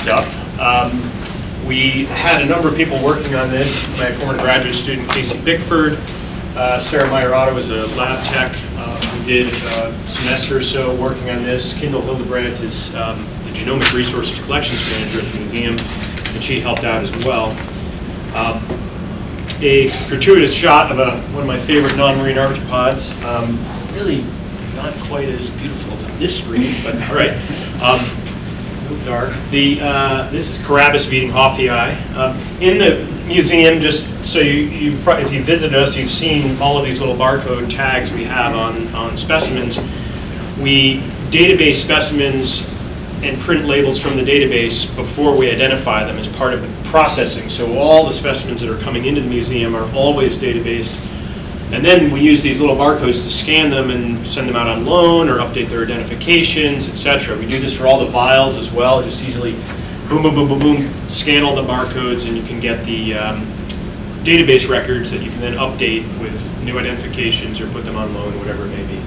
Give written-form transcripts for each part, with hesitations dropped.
up. We had a number of people working on this. My former graduate student, Casey Bickford, Sarah Meyer-Otto was a lab tech who did a semester or so working on this. Kendall Hildebrandt is the Genomic Resources Collections Manager at the museum, and she helped out as well. A gratuitous shot of one of my favorite non-marine arthropods. Really not quite as beautiful as on this screen, but all right. Dark. This is Carabus wiedinghoffii. In the museum, just so if you visit us, you've seen all of these little barcode tags we have on specimens. We database specimens and print labels from the database before we identify them as part of the processing. So all the specimens that are coming into the museum are always databased. And then we use these little barcodes to scan them and send them out on loan or update their identifications, etc. We do this for all the vials as well. Just easily boom, boom, boom, boom, boom, scan all the barcodes, and you can get the database records that you can then update with new identifications or put them on loan, whatever it may be.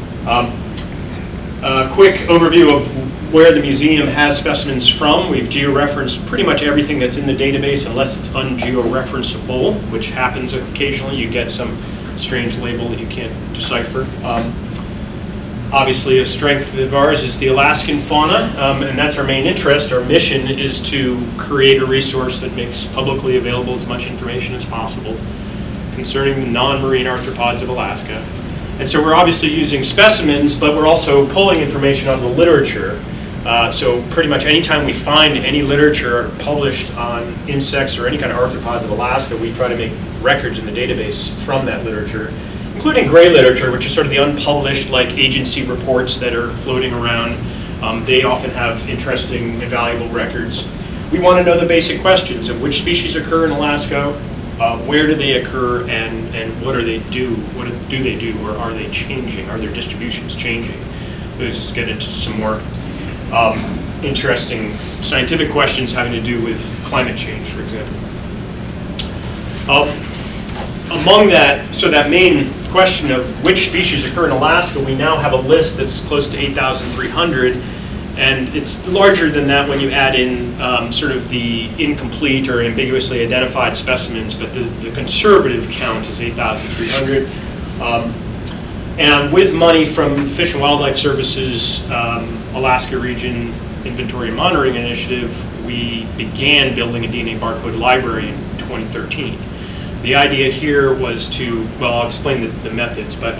A quick overview of where the museum has specimens from. We've georeferenced pretty much everything that's in the database unless it's ungeoreferenceable, which happens occasionally. You get some strange label that you can't decipher. Obviously, a strength of ours is the Alaskan fauna, and that's our main interest. Our mission is to create a resource that makes publicly available as much information as possible concerning the non-marine arthropods of Alaska. And so we're obviously using specimens, but we're also pulling information out of the literature. So pretty much anytime we find any literature published on insects or any kind of arthropods of Alaska, we try to make records in the database from that literature, including gray literature, which is sort of the unpublished agency reports that are floating around. They often have interesting and valuable records. We want to know the basic questions of which species occur in Alaska, where do they occur, and what do they do? What do they do, or are they changing? Are their distributions changing? Let's get into some more interesting scientific questions having to do with climate change, for example. Among that, so that main question of which species occur in Alaska, we now have a list that's close to 8,300, and it's larger than that when you add in sort of the incomplete or ambiguously identified specimens, but the conservative count is 8,300. And with money from Fish and Wildlife Service's Alaska Region Inventory and Monitoring Initiative, we began building a DNA barcode library in 2013. The idea here was to, well, I'll explain the methods, but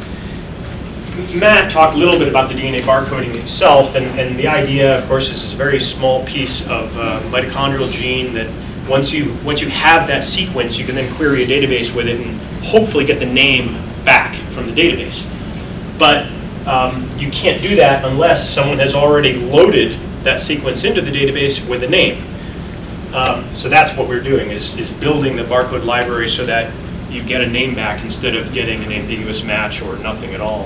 Matt talked a little bit about the DNA barcoding itself, and the idea, of course, is this very small piece of mitochondrial gene that once you have that sequence, you can then query a database with it and hopefully get the name back from the database. But you can't do that unless someone has already loaded that sequence into the database with a name. So that's what we're doing, is building the barcode library so that you get a name back instead of getting an ambiguous match or nothing at all.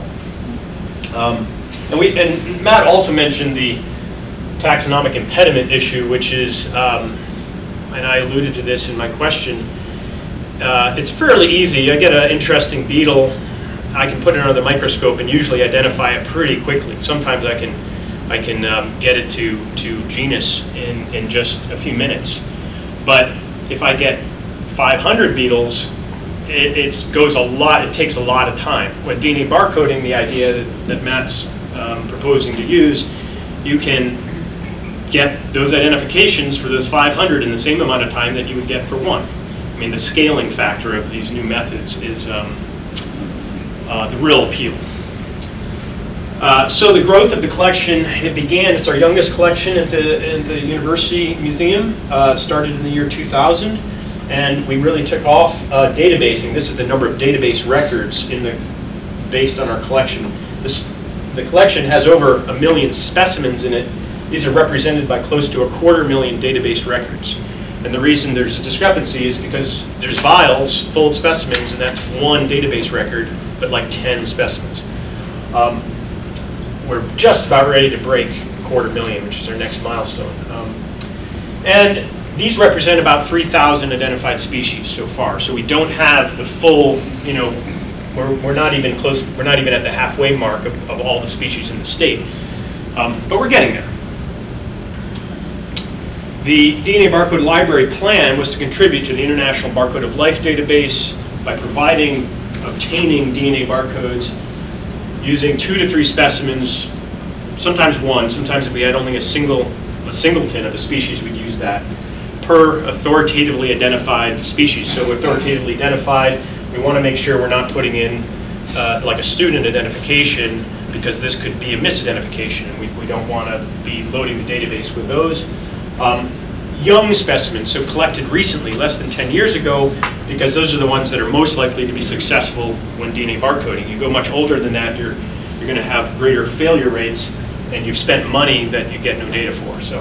And Matt also mentioned the taxonomic impediment issue, which is, and I alluded to this in my question, it's fairly easy. I get an interesting beetle, I can put it under the microscope and usually identify it pretty quickly. Sometimes I can get it to genus in just a few minutes. But if I get 500 beetles, it takes a lot of time. With DNA barcoding, the idea that Matt's proposing to use, you can get those identifications for those 500 in the same amount of time that you would get for one. I mean, the scaling factor of these new methods is the real appeal. So the growth of the collection, it's our youngest collection at the University Museum, started in the year 2000, and we really took off databasing. This is the number of database records based on our collection. The collection has over 1 million specimens in it. These are represented by close to 250,000 database records. And the reason there's a discrepancy is because there's vials full of specimens, and that's one database record, but like 10 specimens. We're just about ready to break 250,000, which is our next milestone. And these represent about 3,000 identified species so far. So we don't have the full, we're not even close, we're not even at the halfway mark of all the species in the state. But we're getting there. The DNA Barcode Library plan was to contribute to the International Barcode of Life database by obtaining DNA barcodes using 2 to 3 specimens, sometimes one, sometimes if we had only a singleton of a species, we'd use that, per authoritatively identified species. So authoritatively identified, we want to make sure we're not putting in like a student identification, because this could be a misidentification, and we don't want to be loading the database with those. Young specimens, so collected recently, less than 10 years ago, because those are the ones that are most likely to be successful when DNA barcoding. You go much older than that, you're going to have greater failure rates, and you've spent money that you get no data for. So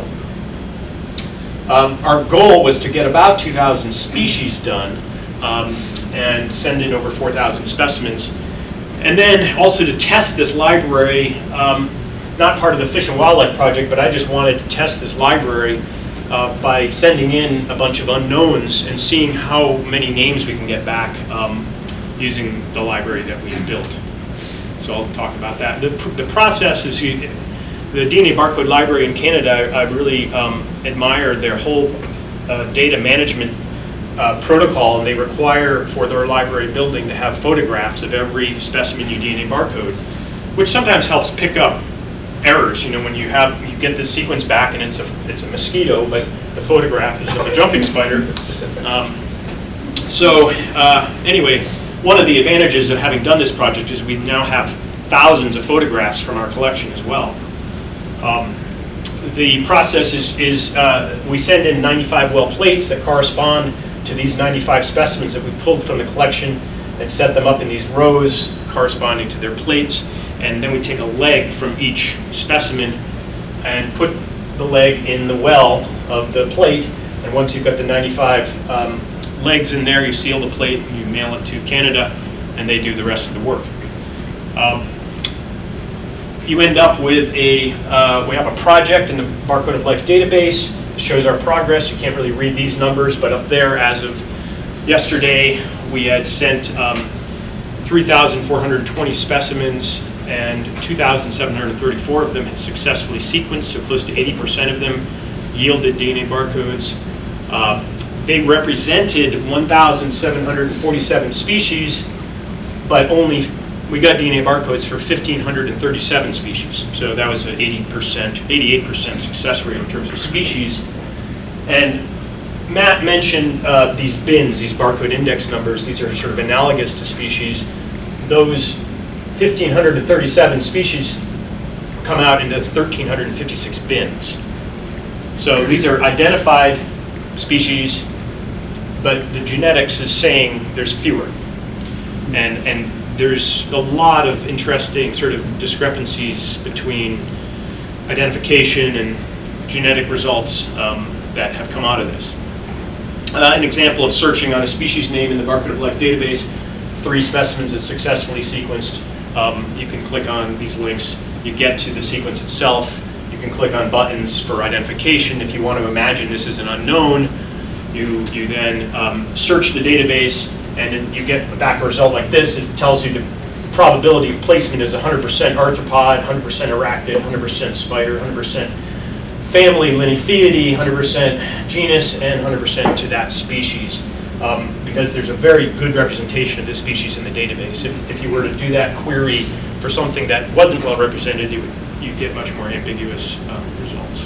our goal was to get about 2,000 species done and send in over 4,000 specimens. And then also to test this library, not part of the Fish and Wildlife Project, but I just wanted to test this library by sending in a bunch of unknowns and seeing how many names we can get back using the library that we built. So I'll talk about that. The process is, the DNA Barcode Library in Canada, I really admire their whole data management protocol, and they require for their library building to have photographs of every specimen you DNA barcode, which sometimes helps pick up errors. You know, when you get the sequence back and it's a mosquito, but the photograph is of a jumping spider. Anyway, one of the advantages of having done this project is we now have thousands of photographs from our collection as well. The process is we send in 95 well plates that correspond to these 95 specimens that we've pulled from the collection and set them up in these rows corresponding to their plates. And then we take a leg from each specimen and put the leg in the well of the plate. And once you've got the 95 legs in there, you seal the plate, and you mail it to Canada, and they do the rest of the work. You end up with we have a project in the Barcode of Life database. It shows our progress. You can't really read these numbers, but up there, as of yesterday, we had sent 3,420 specimens, and 2,734 of them had successfully sequenced, so close to 80% of them yielded DNA barcodes. They represented 1,747 species, but we got DNA barcodes for 1,537 species. So that was an 88% success rate in terms of species. And Matt mentioned these bins, these barcode index numbers. These are sort of analogous to species. Those 1,537 species come out into 1,356 bins. So these are identified species, but the genetics is saying there's fewer. And there's a lot of interesting sort of discrepancies between identification and genetic results that have come out of this. An example of searching on a species name in the Barcode of Life database, 3 specimens that successfully sequenced. You can click on these links. You get to the sequence itself. You can click on buttons for identification. If you want to imagine this is an unknown, you then search the database, and then you get back a result like this. It tells you the probability of placement is 100% arthropod, 100% arachnid, 100% spider, 100% family Linyphiidae, 100% genus, and 100% to that species. Because there's a very good representation of this species in the database. If you were to do that query for something that wasn't well represented, you'd get much more ambiguous results.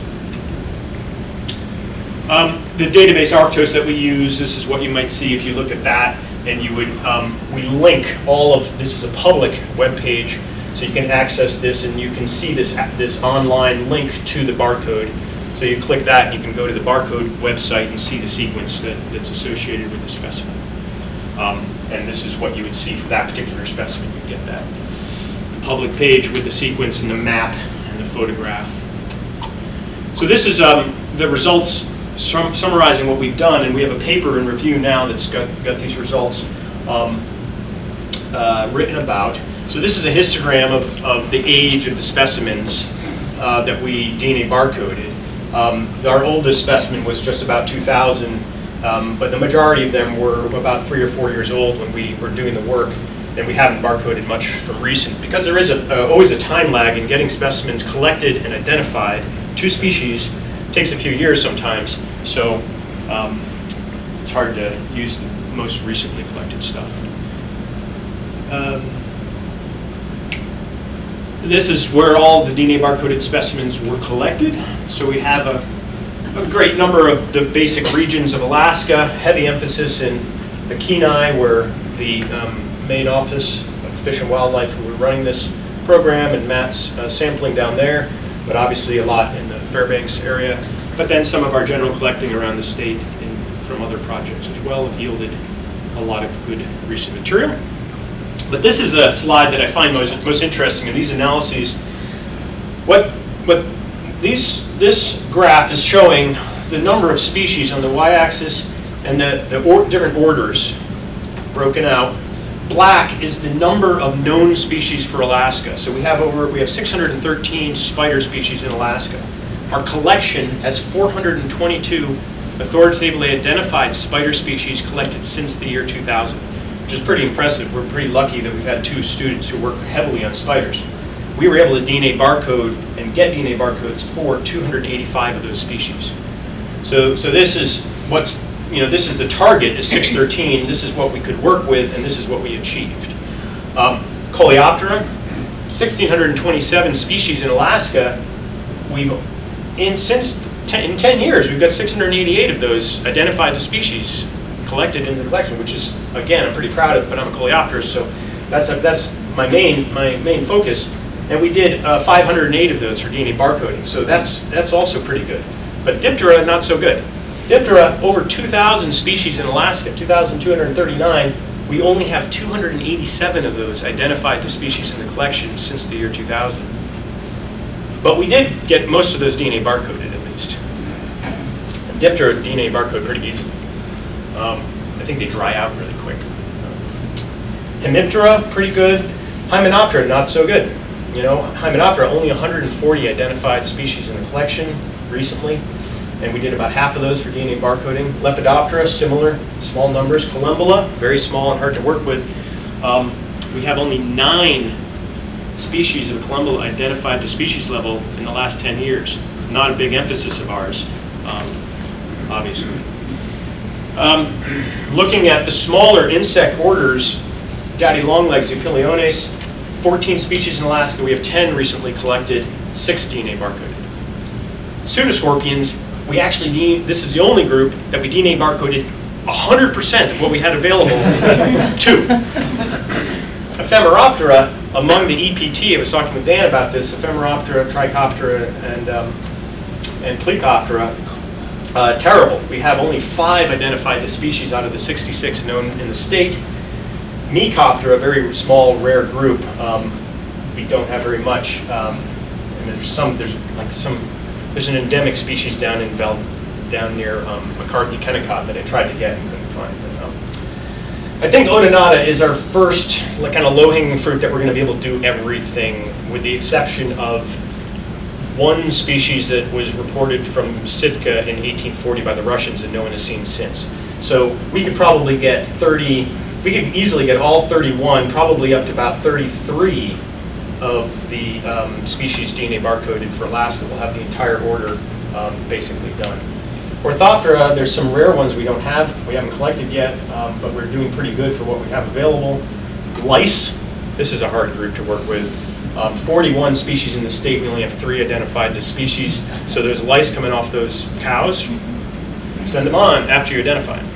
The database Arctos that we use, this is what you might see if you look at that, and you would, we link all of, this is a public web page, so you can access this and you can see this online link to the barcode. So you click that and you can go to the barcode website and see the sequence that's associated with the specimen. And this is what you would see for that particular specimen. You get that public page with the sequence and the map and the photograph. So this is the results summarizing what we've done, and we have a paper in review now that's got these results written about. So this is a histogram of the age of the specimens that we DNA barcoded. Our oldest specimen was just about 2,000, but the majority of them were about 3 or 4 years old when we were doing the work, and we haven't barcoded much from recent, because there is always a time lag in getting specimens collected and identified, 2 species, takes a few years sometimes, so it's hard to use the most recently collected stuff. This is where all the DNA barcoded specimens were collected. So we have a great number of the basic regions of Alaska, heavy emphasis in the Kenai, where the main office of Fish and Wildlife who were running this program, and Matt's sampling down there, but obviously a lot in the Fairbanks area. But then some of our general collecting around the state and from other projects as well have yielded a lot of good recent material. But this is a slide that I find most interesting in these analyses. This graph is showing the number of species on the y-axis and the different orders broken out. Black is the number of known species for Alaska. So we have 613 spider species in Alaska. Our collection has 422 authoritatively identified spider species collected since the year 2000, which is pretty impressive. We're pretty lucky that we've had 2 students who work heavily on spiders. We were able to DNA barcode and get DNA barcodes for 285 of those species. So this is this is the target, is 613. This is what we could work with, and this is what we achieved. Coleoptera, 1,627 species in Alaska. In 10 years, we've got 688 of those identified as species collected in the collection, which is, again, I'm pretty proud of, but I'm a coleopterist, so that's my main focus. And we did 508 of those for DNA barcoding, so that's also pretty good. But Diptera, not so good. Diptera, over 2,000 species in Alaska, 2,239. We only have 287 of those identified as species in the collection since the year 2000. But we did get most of those DNA barcoded, at least. Diptera DNA barcode pretty easily. I think they dry out really quick. Hemiptera, pretty good. Hymenoptera, not so good. Hymenoptera, only 140 identified species in the collection recently, and we did about half of those for DNA barcoding. Lepidoptera, similar, small numbers. Collembola, very small and hard to work with. We have only 9 species of Collembola identified to species level in the last 10 years. Not a big emphasis of ours, obviously. Looking at the smaller insect orders, daddy longlegs, Eupiliones, 14 species in Alaska. We have 10 recently collected, 6 DNA barcoded. Pseudoscorpions, we actually this is the only group that we DNA barcoded 100% of what we had available to. Ephemeroptera, among the EPT, I was talking with Dan about this, Ephemeroptera, Trichoptera, and Plecoptera, terrible. We have only 5 identified as species out of the 66 known in the state. Mecoptera, a very small, rare group, we don't have very much. And there's an endemic species down near McCarthy, Kennecott that I tried to get and couldn't find. I think Odonata is our first kind of low-hanging fruit that we're going to be able to do everything, with the exception of one species that was reported from Sitka in 1840 by the Russians and no one has seen since. So we could probably get we could easily get all 31, probably up to about 33 of the species DNA barcoded for Alaska. We'll have the entire order basically done. Orthoptera, there's some rare ones we haven't collected yet, but we're doing pretty good for what we have available. Lice, this is a hard group to work with. 41 species in the state, we only have 3 identified as species. So there's lice coming off those cows. Send them on after you identify them.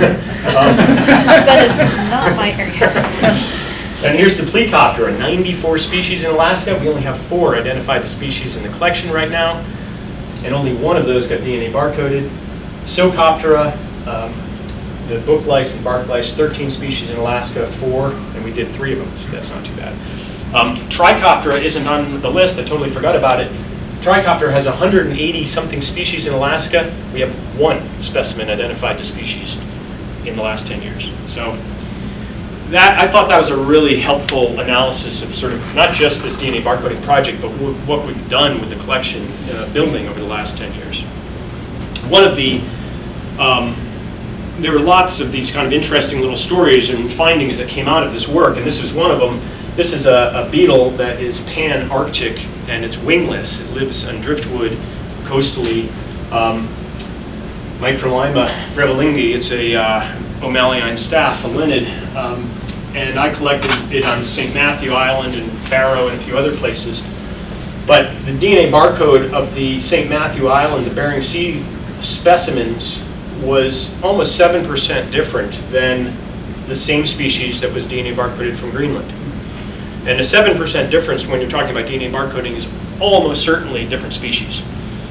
That is not my area. And here's the Plecoptera, 94 species in Alaska. We only have 4 identified as species in the collection right now, and only 1 of those got DNA barcoded. Socoptera, the book lice and bark lice, 13 species in Alaska, 4, and we did 3 of them, so that's not too bad. Trichoptera isn't on the list, I totally forgot about it. Trichoptera has 180 something species in Alaska. We have 1 specimen identified to species in the last 10 years. So I thought that was a really helpful analysis of sort of not just this DNA barcoding project, but what we've done with the collection building over the last 10 years. One of the, there were lots of these kind of interesting little stories and findings that came out of this work, and this was one of them. This is a beetle that is pan-Arctic, and it's wingless. It lives on driftwood coastally Microlima brevilingi. It's a O'Malleyine staph, a linid, and I collected it on St. Matthew Island and Barrow and a few other places. But the DNA barcode of the St. Matthew Island, the Bering Sea specimens, was almost 7% different than the same species that was DNA barcoded from Greenland. And a 7% difference when you're talking about DNA barcoding is almost certainly different species.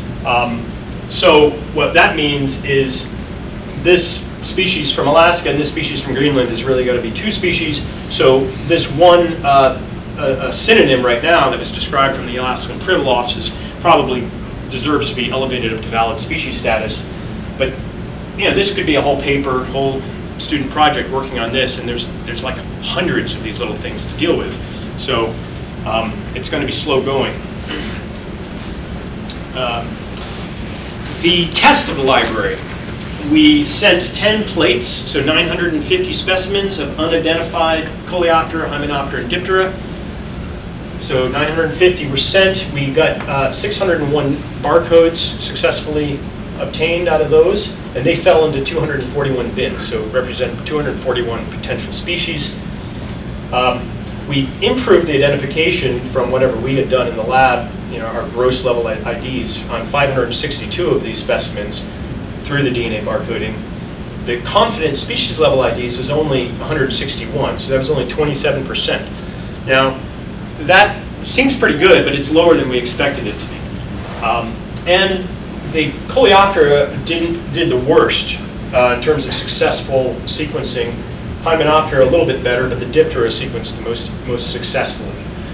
So what that means is this species from Alaska and this species from Greenland is really going to be two species. So this one a synonym right now that was described from the Alaskan Prival offices probably deserves to be elevated up to valid species status. But this could be a whole paper, whole student project working on this, and there's like hundreds of these little things to deal with. So it's going to be slow going. The test of the library. We sent 10 plates, so 950 specimens of unidentified Coleoptera, Hymenoptera, and Diptera. So 950 were sent. We got 601 barcodes successfully obtained out of those, and they fell into 241 bins, so represent 241 potential species. We improved the identification from whatever we had done in the lab, our gross level IDs, on 562 of these specimens through the DNA barcoding. The confident species level IDs was only 161, so that was only 27%. Now, that seems pretty good, but it's lower than we expected it to be. And the Coleoptera did the worst in terms of successful sequencing. Hymenoptera a little bit better, but the Diptera sequenced the most successfully.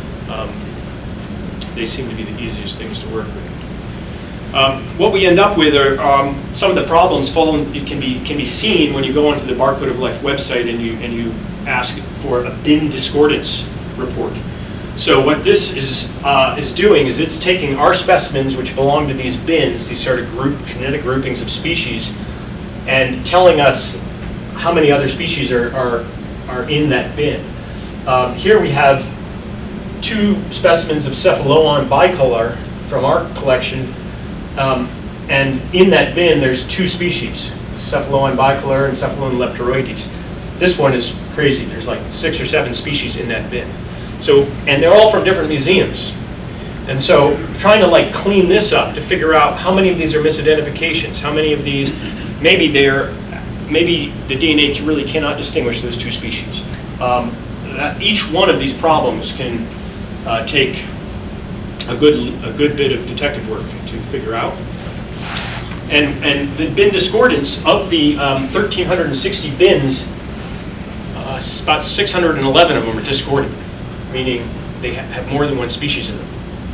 They seem to be the easiest things to work with. What we end up with are some of the problems. It can be seen when you go onto the Barcode of Life website and you ask for a bin discordance report. So what this is doing is it's taking our specimens, which belong to these bins, these sort of genetic groupings of species, and telling us how many other species are in that bin. Here we have 2 specimens of Cephaloan bicolor from our collection, and in that bin there's 2 species, Cephaloan bicolor and Cephaloan leptoroides. This one is crazy. There's like 6 or 7 species in that bin. So, and they're all from different museums. And so trying to clean this up to figure out how many of these are misidentifications, how many of these, maybe the DNA really cannot distinguish those 2 species. Each one of these problems can take a good bit of detective work to figure out. And the bin discordance of the 1,360 bins, about 611 of them are discordant, meaning they have more than one species in them.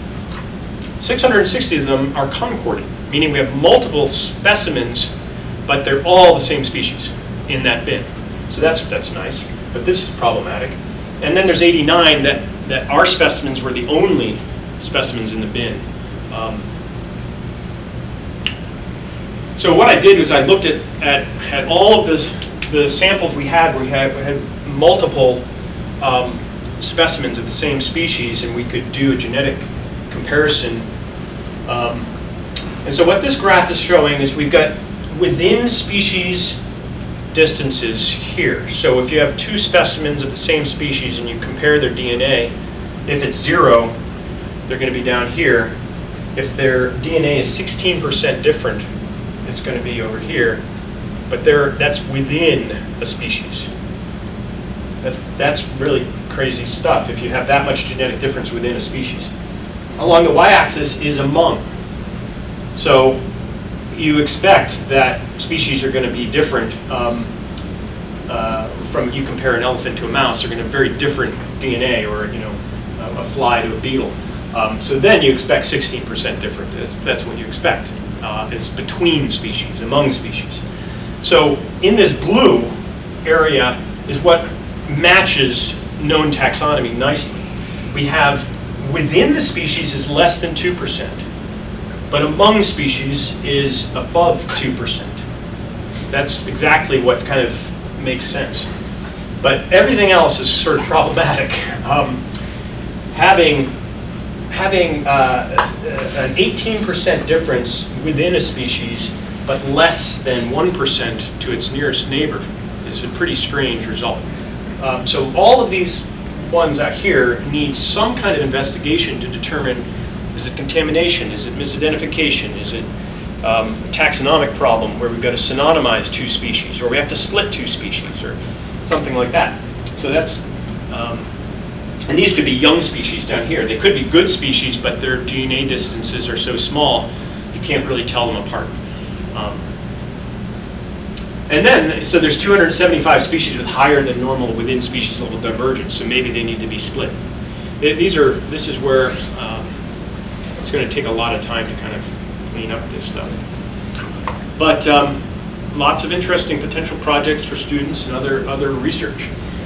660 of them are concordant, meaning we have multiple specimens, but they're all the same species in that bin. So that's nice, but this is problematic. And then there's 89 that our specimens were the only specimens in the bin. So what I did was I looked at all of the samples we had multiple specimens of the same species, and we could do a genetic comparison. And so what this graph is showing is we've got within species distances here. So if you have 2 specimens of the same species and you compare their DNA, if it's 0, they're going to be down here. If their DNA is 16% different, it's going to be over here. But that's within a species. That's really crazy stuff if you have that much genetic difference within a species. Along the y-axis is among. So you expect that species are going to be different from, you compare an elephant to a mouse, they're going to have very different DNA, or a fly to a beetle. So then you expect 16% different. That's what you expect. It's between species, among species. So in this blue area is what matches known taxonomy nicely. We have within the species is less than 2%, but among species is above 2%. That's exactly what kind of makes sense. But everything else is sort of problematic. Having having an 18% difference within a species, but less than 1% to its nearest neighbor is a pretty strange result. So all of these ones out here need some kind of investigation to determine, is it contamination, is it misidentification, is it a taxonomic problem where we've got to synonymize two species, or we have to split two species, or something like that. So that's, and these could be young species down here. They could be good species, but their DNA distances are so small, you can't really tell them apart. And then, so there's 275 species with higher than normal within species level divergence, so maybe they need to be split. This is where it's going to take a lot of time to kind of clean up this stuff. But lots of interesting potential projects for students and other research.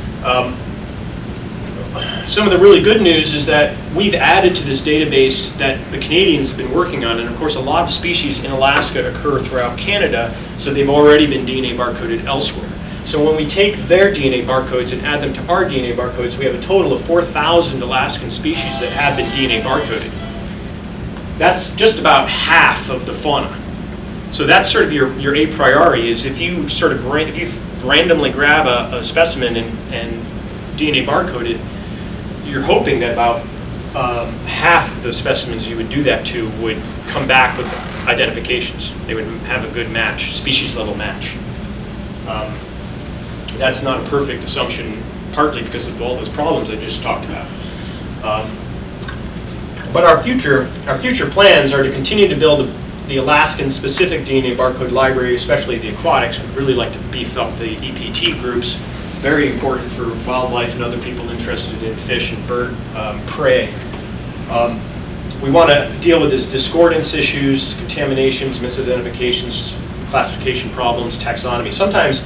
Some of the really good news is that we've added to this database that the Canadians have been working on, and of course a lot of species in Alaska occur throughout Canada, so they've already been DNA barcoded elsewhere. So when we take their DNA barcodes and add them to our DNA barcodes, we have a total of 4,000 Alaskan species that have been DNA barcoded. That's just about half of the fauna. So that's sort of your a priori, is if you sort of if you randomly grab a specimen and DNA barcode it, you're hoping that about half of the specimens you would do that to would come back with identifications. They would have a good match, species level match. That's not a perfect assumption, partly because of all those problems I just talked about. But our future plans are to continue to build the Alaskan specific DNA barcode library, especially the aquatics. We'd really like to beef up the EPT groups. Very important for wildlife and other people interested in fish and bird prey. We want to deal with these discordance issues, contaminations, misidentifications, classification problems, taxonomy. Sometimes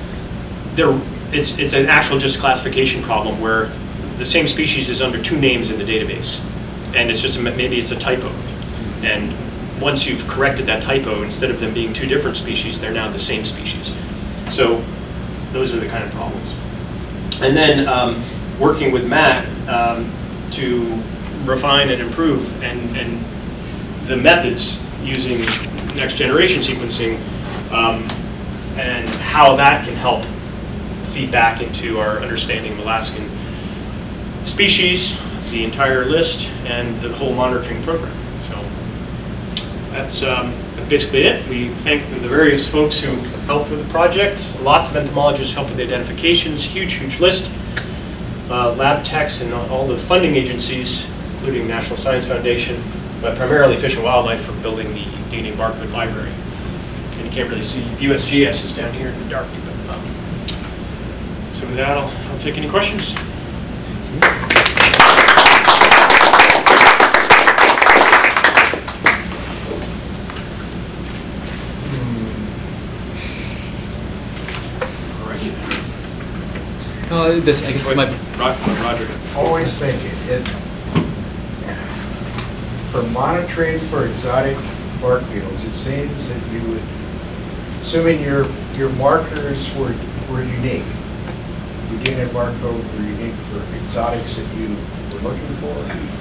it's an actual just classification problem where the same species is under two names in the database, and it's just maybe it's a typo. And once you've corrected that typo, instead of them being two different species, they're now the same species. So those are the kind of problems. And then working with Matt to refine and improve and the methods using next generation sequencing and how that can help feed back into our understanding of Alaskan species, the entire list, and the whole monitoring program. So that's basically it. We thank the various folks who helped with the project. Lots of entomologists helped with the identifications, huge list. Lab techs and all the funding agencies, including National Science Foundation, but primarily Fish and Wildlife for building the DNA barcode library. And you can't really see, USGS is down here in the dark. But, so with that, I'll take any questions. I guess Wait, my Roger. Always think for monitoring for exotic bark beetles, it seems that you would, assuming your markers were unique, your DNA barcode were unique for exotics that you were looking for,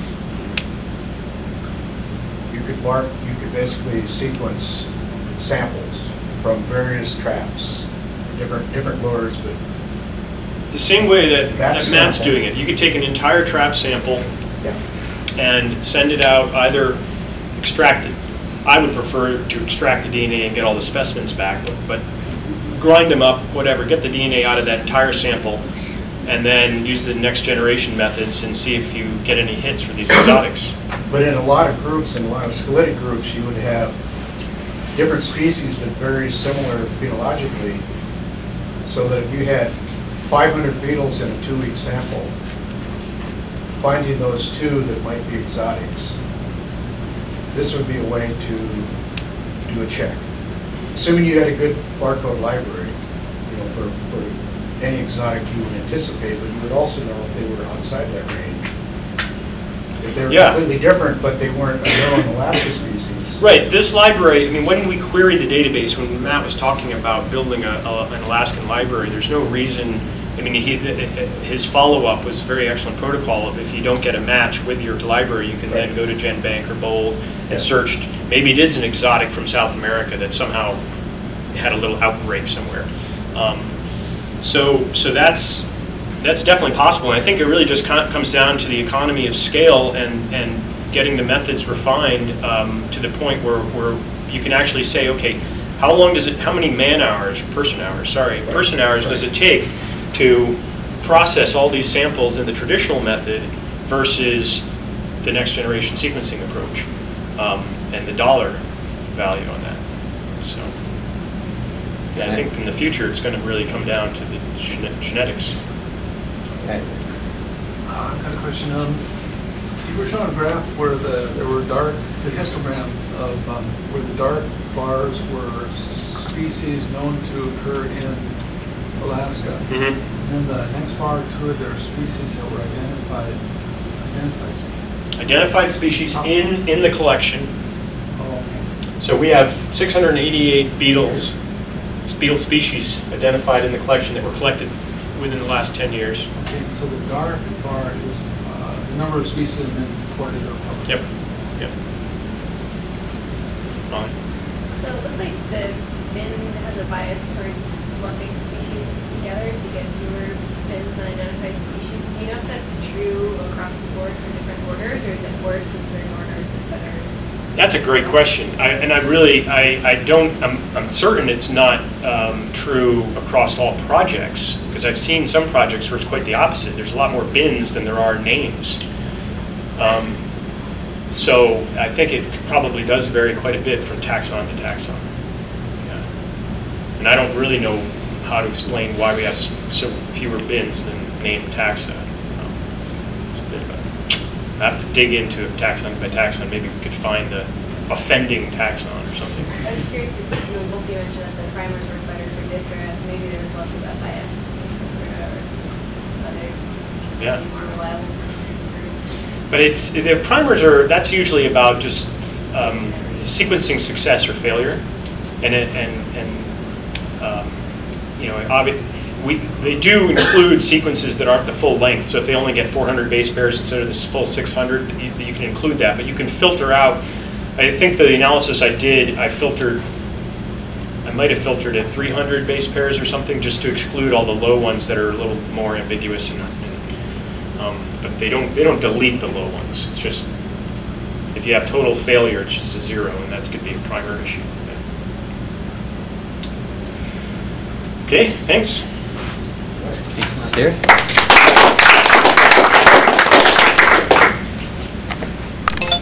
you could basically sequence samples from various traps, different lures, but The same way that Matt's sample. doing it. You could take an entire trap sample yeah. and send it out, either extract it. I would prefer to extract the DNA and get all the specimens back, but grind them up, whatever, get the DNA out of that entire sample, and then use the next generation methods and see if you get any hits for these exotics. But in a lot of groups, in a lot of squalitic groups, you would have different species but very similar phenologically, so that if you had 500 beetles in a 2-week sample, finding those two that might be exotics, this would be a way to do a check. Assuming you had a good barcode library, for any exotic you would anticipate, but you would also know if they were outside that range. If they were completely different, but they weren't a known Alaska species. Right, this library, I mean, when we queried the database, when Matt was talking about building an Alaskan library, there's no reason I mean, his follow-up was very excellent protocol of if you don't get a match with your library, you can then go to GenBank or Bold and search. Maybe it is an exotic from South America that somehow had a little outbreak somewhere. So that's definitely possible. And I think it really just comes down to the economy of scale and getting the methods refined to the point where you can actually say, okay, how many person hours does it take to process all these samples in the traditional method versus the next generation sequencing approach, and the dollar value on that. So yeah, I think in the future it's going to really come down to the genetics. Okay. I've got a question. You were showing a graph where the histogram of where the dark bars were species known to occur in Alaska. Mm-hmm. And the next bar to it, there are species that were identified species. Identified species in the collection. Oh, So we have 688 beetle species identified in the collection that were collected within the last 10 years. okay. So the dark bar is the number of species that have been reported or published. Yep. Yep. Fine. So it looked like the bin has a bias towards lumping species together, so you get fewer bins than identified species. Do you know if that's true across the board for different orders, or is it worse in certain orders and better? That's a great question. I'm certain it's not true across all projects, because I've seen some projects where it's quite the opposite. There's a lot more bins than there are names. So I think it probably does vary quite a bit from taxon to taxon. Yeah. And I don't really know how to explain why we have so fewer bins than named taxa. It's a bit of a, I have to dig into it taxon by taxon. Maybe we could find the offending taxon or something. I was curious because both you mentioned that the primers work better for DIPRA. Maybe there was less of that bias for others. Yeah. Maybe more reliable for certain groups. But the primers that's usually about just sequencing success or failure, they do include sequences that aren't the full length. So if they only get 400 base pairs instead of this full 600, you can include that. But you can filter out. I think the analysis I did, I might have filtered at 300 base pairs or something, just to exclude all the low ones that are a little more ambiguous. But they don't delete the low ones. It's just if you have total failure, it's just a 0, and that could be a primer issue. Okay, thanks. Thanks, there.